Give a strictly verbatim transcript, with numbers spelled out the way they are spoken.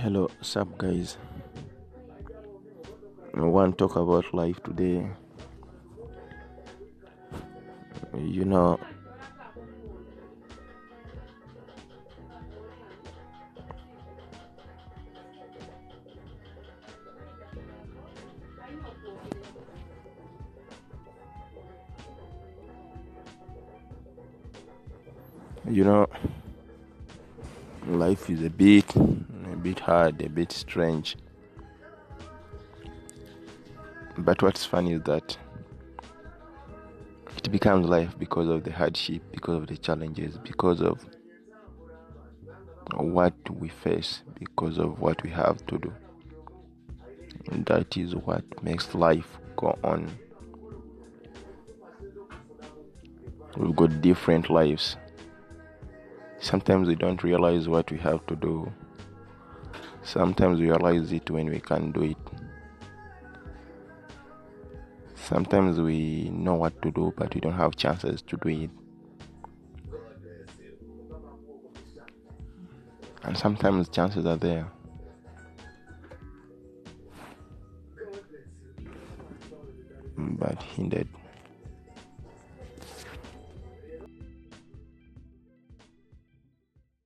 Hello, sup guys. I want to talk about life today. You know, you know, life is a bit, a bit hard, a bit strange. But what's funny is that it becomes life because of the hardship, because of the challenges, because of what we face, because of what we have to do. And that is what makes life go on. We've got different lives. Sometimes we don't realize what we have to do. Sometimes we realize it when we can't do it. Sometimes we know what to do, but we don't have chances to do it. And sometimes chances are there, but hindered.